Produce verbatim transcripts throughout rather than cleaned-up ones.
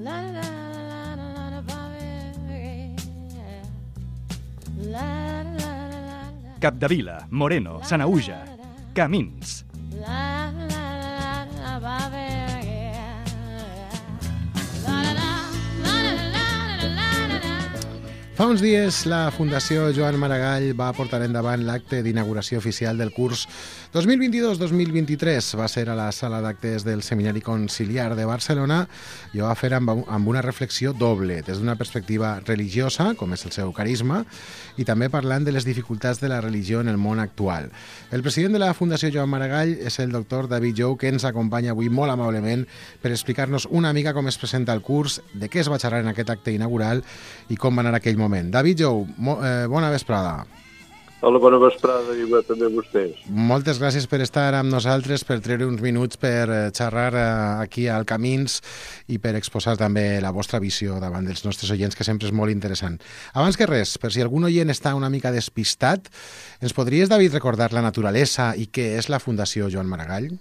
Capdevila, Moreno, Sanaüja, Camins. Fa uns dies la Fundació Joan Maragall va portar endavant l'acte d'inauguració oficial del curs dos mil vint-i-dos dos mil vint-i-tres. Va ser a la sala d'actes del Seminari Conciliar de Barcelona i ho va fer amb, amb una reflexió doble, des d'una perspectiva religiosa, com és el seu carisma, i també parlant de les dificultats de la religió en el món actual. El president de la Fundació Joan Maragall és el doctor David Jou, que ens acompanya avui molt amablement per explicar-nos una mica com es presenta el curs, de què es va xerrar en aquest acte inaugural i com va anar aquell moment. David Jou, eh, bona vesprada. Hola, bona vesprada i també a vostès. Moltes gràcies per estar amb nosaltres, per treure uns minuts per xerrar aquí al Camins i per exposar també la vostra visió davant dels nostres oients, que sempre és molt interessant. Abans que res, per si algun oient està una mica despistat, ens podries, David, recordar la naturalesa i què és la Fundació Joan Maragall?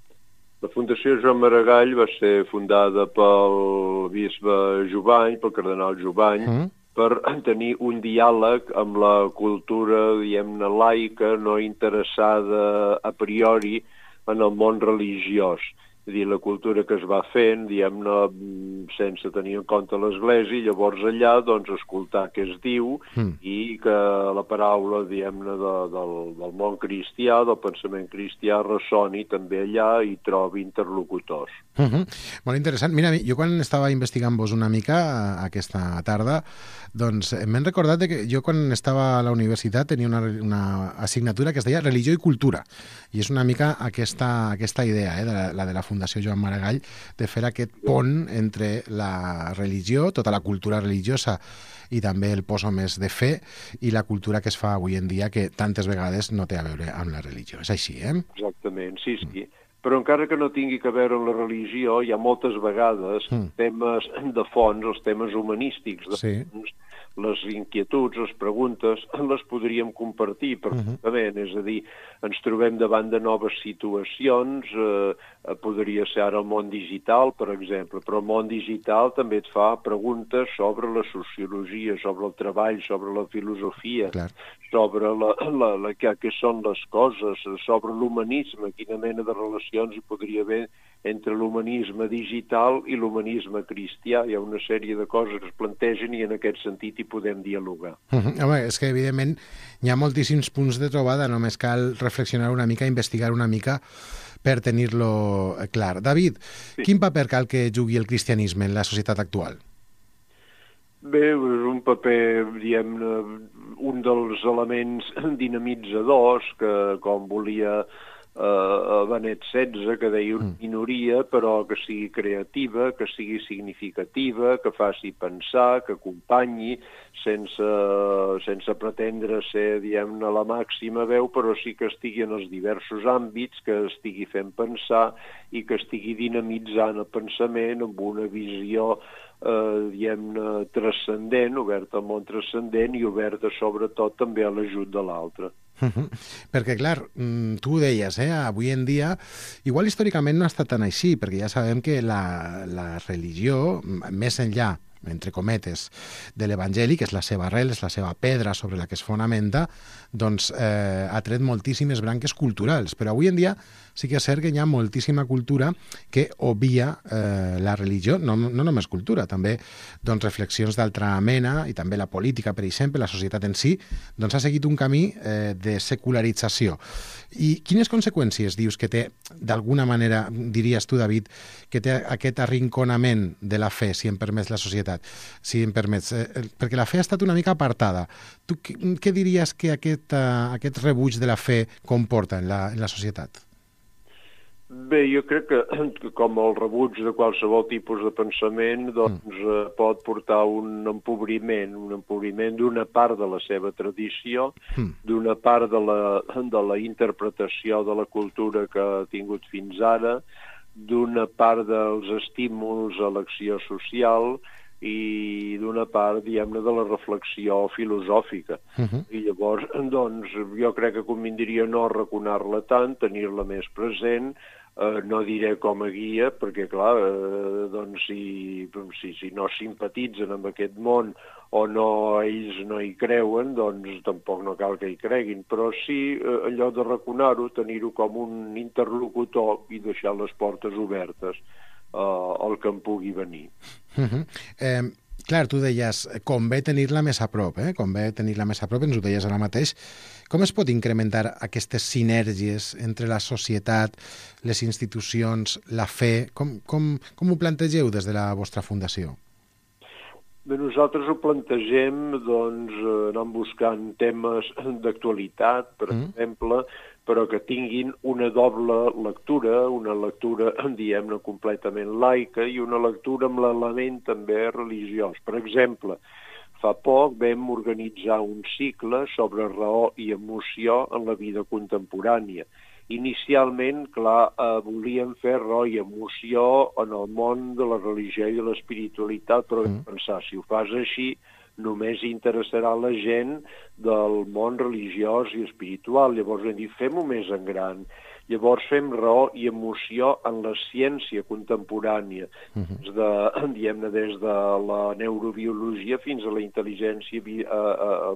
La Fundació Joan Maragall va ser fundada pel bisbe Jubany, pel cardenal Jubany, mm. per tenir un diàleg amb la cultura, diguem-ne, laica, no interessada a priori en el món religiós. És a dir, la cultura que es va fent, diguem-ne, sense tenir en compte l'Església, i llavors allà, doncs, escoltar què es diu mm. i que la paraula, diguem-ne, de, del, del món cristià, del pensament cristià, ressoni també allà i trobi interlocutors. Mm-hmm. Molt interessant. Mira, jo quan estava investigant-vos una mica aquesta tarda, doncs m'he recordat que jo quan estava a la universitat tenia una, una assignatura que es deia Religió i Cultura, i és una mica aquesta, aquesta idea, eh, de la, la de la Fundació Joan Maragall, de fer aquest pont entre la religió, tota la cultura religiosa i també el poso més de fe i la cultura que es fa avui en dia, que tantes vegades no té a veure amb la religió. És així, eh? Exactament, sí, sí. Mm. Però encara que no tingui que veure amb la religió, hi ha moltes vegades mm. temes de fons, els temes humanístics de sí. fons, les inquietuds, les preguntes, les podríem compartir perfectament. Uh-huh. És a dir, ens trobem davant de noves situacions, eh, podria ser ara el món digital, per exemple, però el món digital també et fa preguntes sobre la sociologia, sobre el treball, sobre la filosofia, Clar. sobre la, la, la, què, què són les coses, sobre l'humanisme, quina mena de relacions hi podria haver entre l'humanisme digital i l'humanisme cristià. Hi ha una sèrie de coses que es plantegen i en aquest sentit hi podem dialogar. Uh-huh. Home, és que evidentment hi ha moltíssims punts de trobada, només cal reflexionar una mica, investigar una mica per tenir-lo clar. David, sí. Quin paper cal que jugui el cristianisme en la societat actual? Bé, és un paper, diguem-ne, un dels elements dinamitzadors que, com volia Uh, Benet setze, que deia una minoria, però que sigui creativa, que sigui significativa, que faci pensar, que acompanyi, sense, sense pretendre ser, diguem-ne, la màxima veu, però sí que estigui en els diversos àmbits, que estigui fent pensar i que estigui dinamitzant el pensament amb una visió eh, diguem-ne, transcendent, oberta al món transcendent i oberta sobretot també a l'ajut de l'altre. Uh-huh. Perquè, clar, tu ho deies, eh? Avui en dia, igual històricament no ha estat tan així, perquè ja sabem que la, la religió, més enllà, entre cometes, de l'Evangeli, que és la seva arrel, és la seva pedra sobre la que es fonamenta, doncs eh, ha tret moltíssimes branques culturals. Però avui en dia sí que és cert que hi ha moltíssima cultura que obvia eh, la religió, no, no només cultura, també doncs, reflexions d'altra mena, i també la política, per exemple, la societat en si, doncs ha seguit un camí eh, de secularització. I quines conseqüències dius que té, d'alguna manera, diries tu, David, que té aquest arrinconament de la fe, si em permets la societat, si em permets, eh, perquè la fe ha estat una mica apartada. Tu què, què diries que aquest, uh, aquest rebuig de la fe comporta en la, en la societat? Bé, jo crec que com el rebuig de qualsevol tipus de pensament doncs, mm. pot portar un empobriment, un empobriment d'una part de la seva tradició, mm. d'una part de la, de la interpretació de la cultura que ha tingut fins ara, d'una part dels estímuls a l'acció social i d'una part, diguem-ne, de la reflexió filosòfica. Uh-huh. I llavors, doncs, jo crec que convindria no arraconar-la tant, tenir-la més present, eh, no diré com a guia, perquè, clar, eh, doncs, si, si, si no simpatitzen amb aquest món o no, ells no hi creuen, doncs tampoc no cal que hi creguin, però sí eh, allò de raconar-ho, tenir-ho com un interlocutor i deixar les portes obertes eh, al que en pugui venir. Uh -huh. eh... Clar, tu deies, convé tenir-la més a prop, eh? convé tenir-la més a prop, ens ho deies ara mateix. Com es pot incrementar aquestes sinergies entre la societat, les institucions, la fe? Com, com, com ho plantegeu des de la vostra fundació? Bé, nosaltres ho plantegem doncs, anant buscant temes d'actualitat, per mm. exemple, però que tinguin una doble lectura, una lectura, diguem-ne, completament laica i una lectura amb l'element també religiós. Per exemple, fa poc vam organitzar un cicle sobre raó i emoció en la vida contemporània. Inicialment, clar, eh, volíem fer raó i emoció en el món de la religió i de l'espiritualitat, però vam pensar, si ho fas així, només interessarà la gent del món religiós i espiritual. Llavors vam dir, fem-ho més en gran. Llavors fem raó i emoció en la ciència contemporània, uh-huh. des de, diguem-ne, des de la neurobiologia fins a la intel·ligència uh, uh,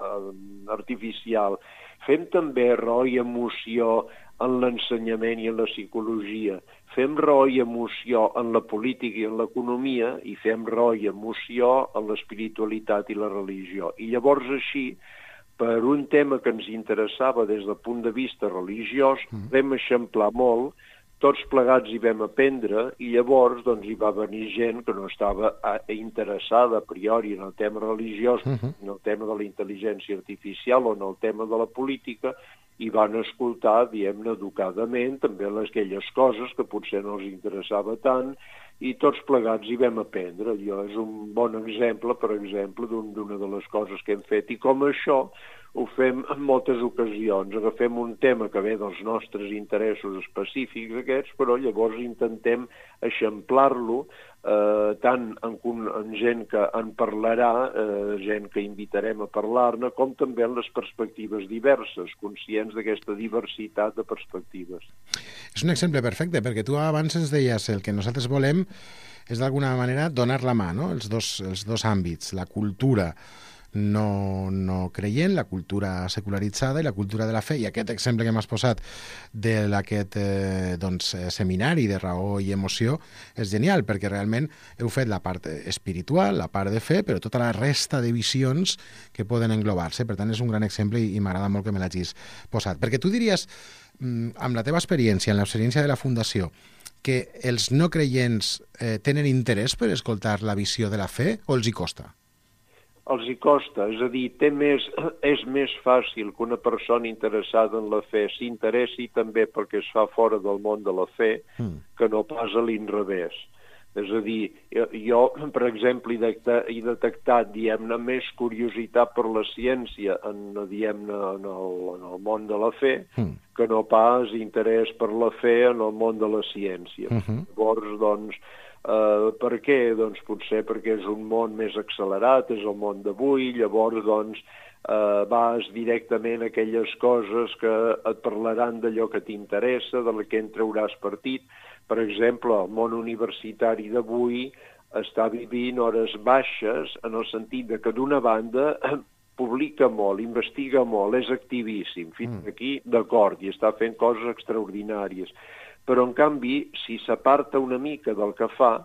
uh, artificial. Fem també raó i emoció en l'ensenyament i en la psicologia. Fem raó i emoció en la política i en l'economia i fem raó i emoció en l'espiritualitat i la religió. I llavors així, per un tema que ens interessava des del punt de vista religiós, mm. vam eixamplar molt, tots plegats hi vam aprendre i llavors doncs, hi va venir gent que no estava interessada a priori en el tema religiós, mm-hmm. en el tema de la intel·ligència artificial o en el tema de la política, i van escoltar, diguem-ne, educadament, també aquelles coses que potser no els interessava tant, i tots plegats hi vam aprendre. Allò és un bon exemple, per exemple, d'una de les coses que hem fet. I com això ho fem en moltes ocasions. Agafem un tema que ve dels nostres interessos específics aquests, però llavors intentem eixamplar-lo eh, tant en, en gent que en parlarà, eh, gent que invitarem a parlar-ne, com també en les perspectives diverses, conscients d'aquesta diversitat de perspectives. És un exemple perfecte, perquè tu abans ens deies el que nosaltres volem és d'alguna manera donar la mà, no? Els dos, els dos àmbits, la cultura no, no creient, la cultura secularitzada i la cultura de la fe. I aquest exemple que m'has posat d'aquest eh, doncs, seminari de raó i emoció és genial, perquè realment heu fet la part espiritual, la part de fe, però tota la resta de visions que poden englobar-se. Per tant, és un gran exemple i, i m'agrada molt que me l'hagis posat. Perquè tu diries, amb la teva experiència, en l'experiència de la Fundació, que els no creients eh, tenen interès per escoltar la visió de la fe o els hi costa? Els hi costa, és a dir, té més, és més fàcil que una persona interessada en la fe s'interessi també perquè es fa fora del món de la fe mm. que no pas a l'inrevés. És a dir, jo, per exemple, he detectat, diguem-ne, més curiositat per la ciència en, diguem-ne, en, el, en el món de la fe mm. que no pas interès per la fe en el món de la ciència. Mm-hmm. Llavors, doncs, Uh, per què? Doncs potser perquè és un món més accelerat, és el món d'avui, llavors doncs uh, vas directament a aquelles coses que et parlaran d'allò que t'interessa, de la que en trauràs partit. Per exemple, el món universitari d'avui està vivint hores baixes en el sentit de que d'una banda publica molt, investiga molt, és activíssim, fins aquí d'acord, i està fent coses extraordinàries. Però, en canvi, si s'aparta una mica del que fa,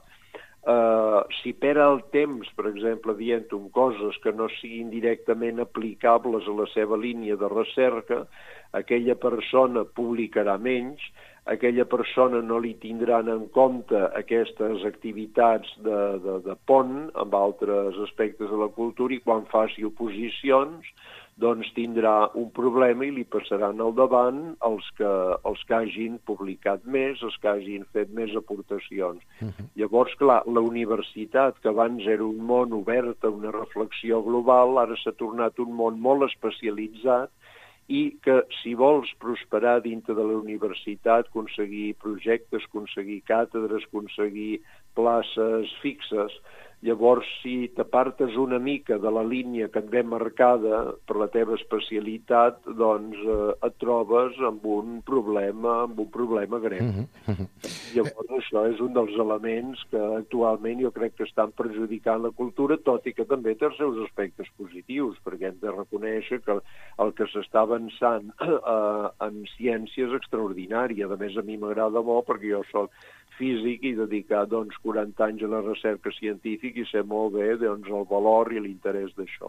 eh, si perd el temps, per exemple, dient-ho coses que no siguin directament aplicables a la seva línia de recerca, aquella persona publicarà menys, aquella persona no li tindran en compte aquestes activitats de, de, de pont amb altres aspectes de la cultura i quan faci oposicions doncs tindrà un problema i li passaran al davant els que, els que hagin publicat més, els que hagin fet més aportacions. Uh-huh. Llavors, clar, la universitat, que abans era un món obert a una reflexió global, ara s'ha tornat un món molt especialitzat i que, si vols prosperar dintre de la universitat, aconseguir projectes, aconseguir càtedres, aconseguir places fixes. Llavors, si t'apartes una mica de la línia que et ve marcada per la teva especialitat, doncs eh, et trobes amb un problema, amb un problema greu. Mm-hmm. Llavors, això és un dels elements que actualment jo crec que estan perjudicant la cultura, tot i que també té els seus aspectes positius, perquè hem de reconèixer que el que s'està avançant eh, en ciència és extraordinari. A més, a mi m'agrada molt, perquè jo soc físic i dedicat doncs, quaranta anys a la recerca científica i sé molt bé doncs, el valor i l'interès d'això.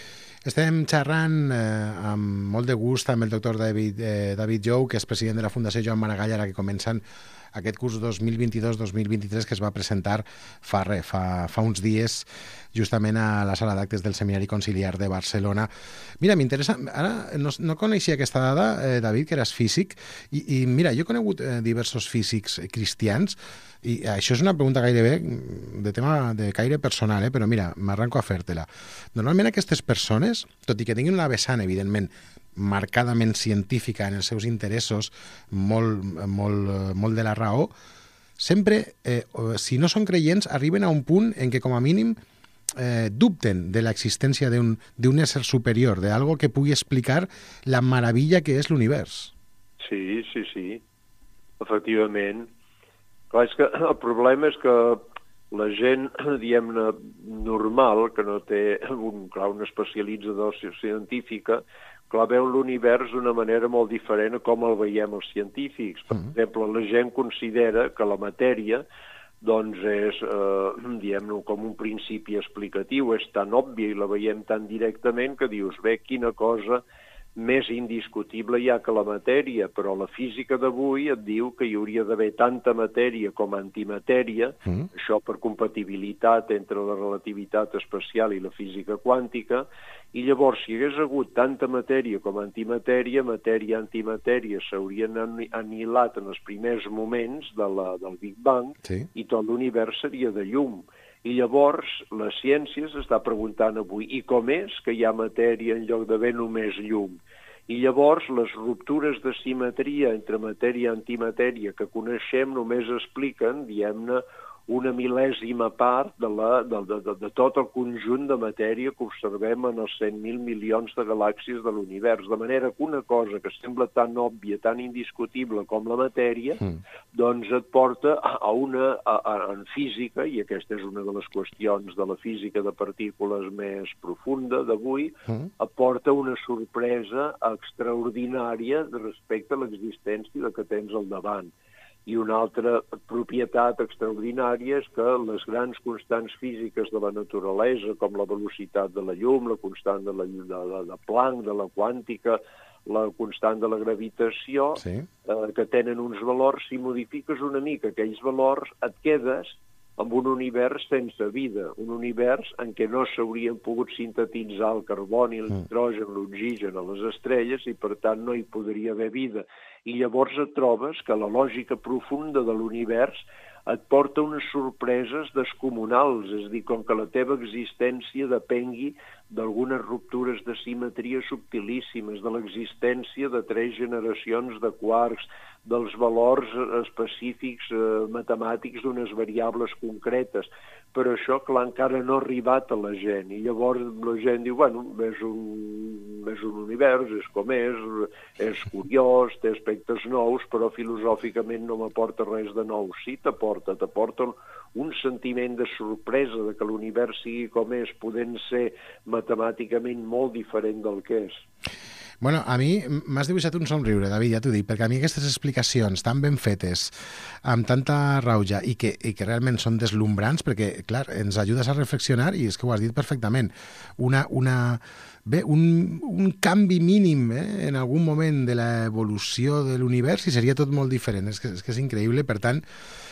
Estem xerrant eh, amb molt de gust amb el doctor David, eh, David Jou, que és president de la Fundació Joan Maragall, ara que comencen aquest curs dos mil vint-i-dos dos mil vint-i-tres que es va presentar fa, re, fa, fa uns dies justament a la sala d'actes del Seminari Conciliar de Barcelona. Mira, m'interessa, ara no, no coneixia aquesta dada, eh, David, que eres físic, i, i mira, jo he conegut eh, diversos físics cristians, i això és una pregunta gairebé de tema de caire personal, eh? Però mira, m'arranco a fer-te-la. Normalment aquestes persones, tot i que tinguin una vessant, evidentment, marcadament científica en els seus interessos, molt, molt, molt de la raó, sempre, eh, si no són creients, arriben a un punt en què, com a mínim, eh, dubten de l'existència d'un d'un ésser superior, d'algo que pugui explicar la meravella que és l'univers. Sí, sí, sí, efectivament. Clar, és que el problema és que la gent, diguem-ne, normal, que no té un, clar, una especialització científica, clar, veu l'univers d'una manera molt diferent a com el veiem els científics. Per mm. exemple, la gent considera que la matèria doncs és, eh, diguem-ne, com un principi explicatiu, és tan òbvia i la veiem tan directament que dius, bé, quina cosa més indiscutible hi ha que la matèria, però la física d'avui et diu que hi hauria d'haver tanta matèria com antimatèria, mm. això per compatibilitat entre la relativitat especial i la física quàntica, i llavors, si hi hagués hagut tanta matèria com antimatèria, matèria i antimatèria s'haurien anihilat en els primers moments de la, del Big Bang, sí. I tot l'univers seria de llum. I llavors la ciència s'està preguntant avui, i com és que hi ha matèria en lloc d'haver només llum? I llavors les ruptures de simetria entre matèria i antimatèria que coneixem només expliquen, diguem-ne, una mil·lèsima part de, la, de, de, de tot el conjunt de matèria que observem en els cent mil milions de galàxies de l'univers. De manera que una cosa que sembla tan òbvia, tan indiscutible com la matèria, mm. doncs et porta a una, a, a, en física, i aquesta és una de les qüestions de la física de partícules més profunda d'avui, mm. et porta una sorpresa extraordinària respecte a l'existència que tens al davant. I una altra propietat extraordinària és que les grans constants físiques de la naturalesa, com la velocitat de la llum, la constant de, la, de, de, de Planck, de la quàntica, la constant de la gravitació, sí. eh, que tenen uns valors, si modifiques una mica aquells valors, et quedes amb un univers sense vida, un univers en què no s'haurien pogut sintetitzar el carboni, el nitrogen, l'oxigen a les estrelles i, per tant, no hi podria haver vida. I llavors et trobes que la lògica profunda de l'univers et porta unes sorpreses descomunals, és a dir, com que la teva existència depengui d'algunes ruptures de simetria subtilíssimes, de l'existència de tres generacions de quarks, dels valors específics eh, matemàtics d'unes variables concretes. Però això, clar, encara no ha arribat a la gent. I llavors la gent diu, bueno, és un, és un univers, és com és, és curiós, té aspectes nous, però filosòficament no m'aporta res de nou. Sí, t'aporta, t'aporta un sentiment de sorpresa de que l'univers sigui com és, podent ser matemàticament molt diferent del que és. Bueno, a mi m'has dibuixat un somriure, David, ja t'ho dic, perquè a mi aquestes explicacions tan ben fetes, amb tanta rauja, i que, i que realment són deslumbrants, perquè, clar, ens ajudes a reflexionar, i és que ho has dit perfectament, una, una, bé, un, un canvi mínim eh, en algun moment de l'evolució de l'univers i seria tot molt diferent, és que és, que és increïble, per tant,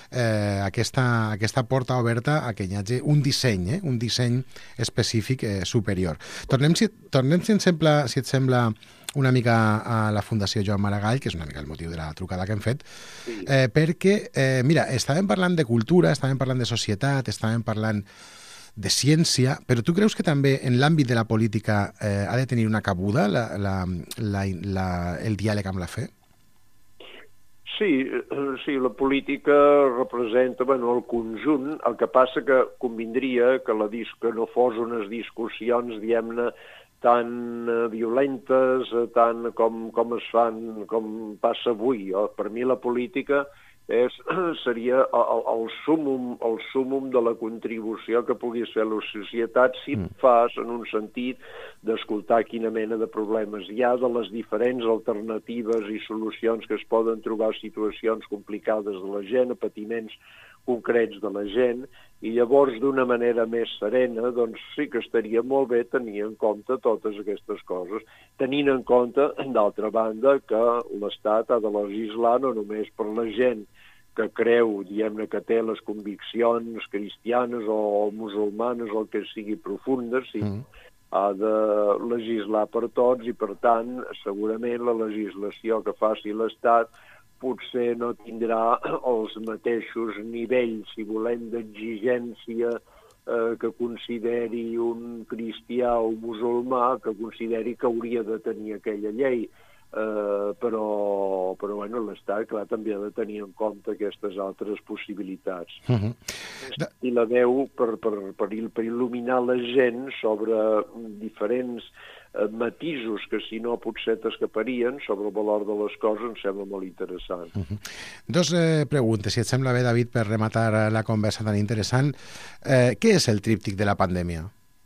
eh, aquesta, aquesta porta oberta a que hi hagi un disseny, eh, un disseny específic eh, superior. Tornem, si, tornem si, et sembla, si et sembla, una mica a la Fundació Joan Maragall, que és una mica el motiu de la trucada que hem fet, eh, perquè, eh, mira, estàvem parlant de cultura, estàvem parlant de societat, estàvem parlant de ciència, però tu creus que també en l'àmbit de la política eh, ha de tenir una cabuda la, la, la, la, el diàleg amb la fe? Sí, sí, la política representa, bueno, el conjunt, el que passa que convindria que, la dis que no fos unes discussions, diguem-ne, tan violentes, tant com, com es fan, com passa avui. Per mi la política és, seria el, el, súmum, el súmum de la contribució que puguis fer a la societat si mm. fas en un sentit d'escoltar quina mena de problemes hi ha, de les diferents alternatives i solucions que es poden trobar a situacions complicades de la gent, a patiments concrets de la gent, i llavors d'una manera més serena, doncs sí que estaria molt bé tenir en compte totes aquestes coses, tenint en compte, d'altra banda, que l'Estat ha de legislar no només per la gent que creu, diguem-ne, que té les conviccions cristianes o musulmanes o el que sigui profundes, sí, mm. ha de legislar per tots i, per tant, segurament la legislació que faci l'Estat potser no tindrà els mateixos nivells, si volem, d'exigència eh, que consideri un cristià o musulmà, que consideri que hauria de tenir aquella llei. Uh, però, però bueno, l'Estat, clar, també ha de tenir en compte aquestes altres possibilitats. Uh-huh. I la veu per, per, per, per il·luminar la gent sobre diferents uh, matisos que, si no, potser t'escaparien sobre el valor de les coses, em sembla molt interessant. Uh-huh. Dos eh, preguntes, si et sembla bé, David, per rematar la conversa tan interessant. Eh, què és el tríptic de la pandèmia?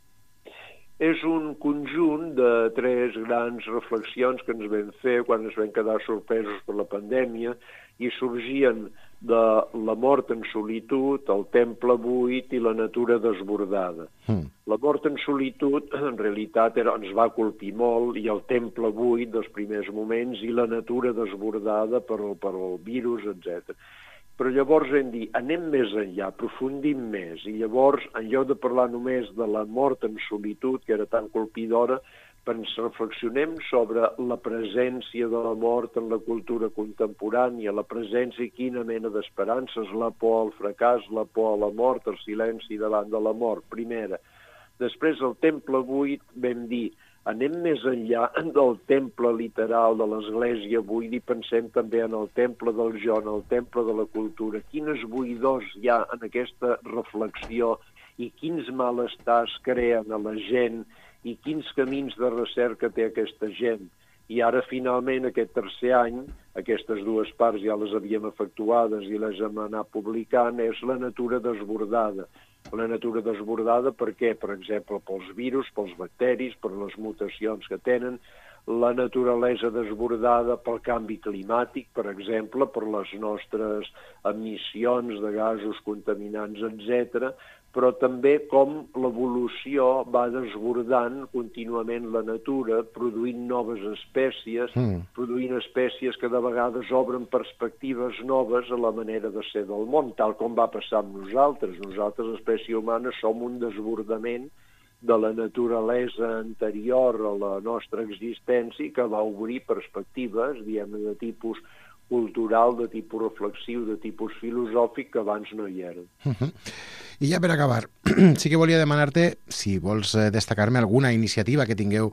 És un conjunt de tres grans reflexions que ens vam fer quan ens vam quedar sorpresos per la pandèmia i sorgien de la mort en solitud, el temple buit i la natura desbordada. Mm. La mort en solitud, en realitat, era, ens va colpir molt, i el temple buit dels primers moments i la natura desbordada per el, per el virus, etcètera. Però llavors hem dit, anem més enllà, aprofundim més, i llavors, en lloc de parlar només de la mort en solitud, que era tan colpidora, ens reflexionem sobre la presència de la mort en la cultura contemporània, la presència i quina mena d'esperances, la por al fracàs, la por a la mort, el silenci davant de la mort, primera. Després, el temple buit, vam dir, anem més enllà del temple literal de l'Església buit i pensem també en el temple del jo, en el temple de la cultura. Quines buidors hi ha en aquesta reflexió i quins malestars creen a la gent i quins camins de recerca té aquesta gent. I ara, finalment, aquest tercer any, aquestes dues parts ja les havíem efectuades i les hem anat publicant, és la natura desbordada. La natura desbordada per què? Per exemple, pels virus, pels bacteris, per les mutacions que tenen, la naturalesa desbordada pel canvi climàtic, per exemple, per les nostres emissions de gasos contaminants, etcètera, però també com l'evolució va desbordant contínuament la natura, produint noves espècies, mm. produint espècies que de vegades obren perspectives noves a la manera de ser del món, tal com va passar amb nosaltres. Nosaltres, espècie humana, som un desbordament de la naturalesa anterior a la nostra existència que va obrir perspectives, diguem, de tipus cultural, de tipus reflexiu, de tipus filosòfic, que abans no hi eren. Uh-huh. I ja per acabar, sí que volia demanar-te si vols destacar-me alguna iniciativa que tingueu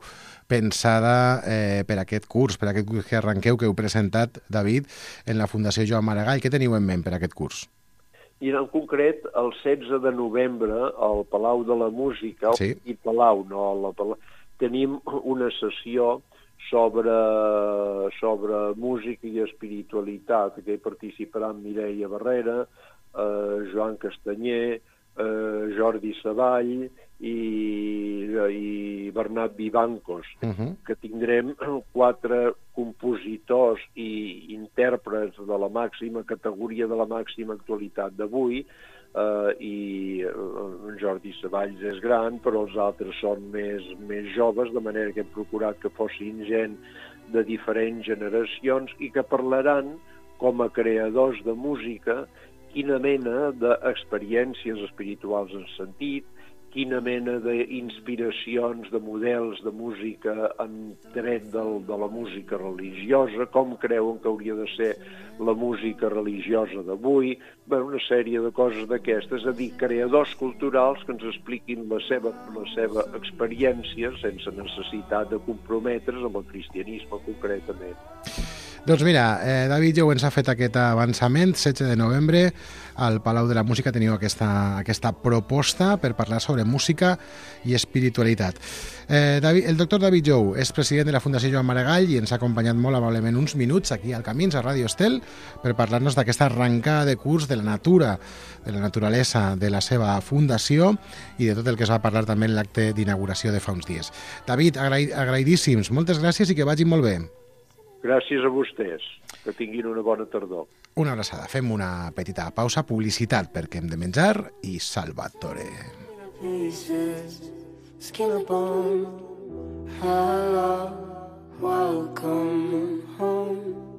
pensada eh, per aquest curs, per aquest curs que arrenqueu, que heu presentat, David, en la Fundació Joan Maragall. Què teniu en ment per aquest curs? I en concret, el setze de novembre, al Palau de la Música, sí. i Palau, no, la Palau, tenim una sessió sobre, sobre música i espiritualitat, que hi participaran Mireia Barrera, eh, Joan Castanyer, eh, Jordi Savall i, i Bernat Vivancos, uh-huh. que tindrem quatre compositors i intèrprets de la màxima categoria, de la màxima actualitat d'avui, Uh, i uh, Jordi Savalls és gran, però els altres són més, més joves, de manera que hem procurat que fossin gent de diferents generacions i que parlaran com a creadors de música quina mena d'experiències espirituals han sentit, quina mena d'inspiracions, de models de música han tret del, de la música religiosa, com creuen que hauria de ser la música religiosa d'avui, una sèrie de coses d'aquestes, és a dir, creadors culturals que ens expliquin la seva, la seva experiència sense necessitat de comprometre's amb el cristianisme concretament. Doncs mira, eh, David Jou ens ha fet aquest avançament. setze de novembre al Palau de la Música teniu aquesta, aquesta proposta per parlar sobre música i espiritualitat. Eh, David, el doctor David Jou és president de la Fundació Joan Maragall i ens ha acompanyat molt amablement uns minuts aquí al Camins, a Ràdio Estel, per parlar-nos d'aquesta arrencada de curs de la natura, de la naturalesa de la seva fundació i de tot el que es va parlar també en l'acte d'inauguració de fa uns dies. David, agraï, agraïdíssims, moltes gràcies i que vagi molt bé. Gràcies a vostès. Que tinguin una bona tardor. Una abraçada. Fem una petita pausa, publicitat, perquè hem de menjar i Salvatore. Skin upon, hello, welcome home.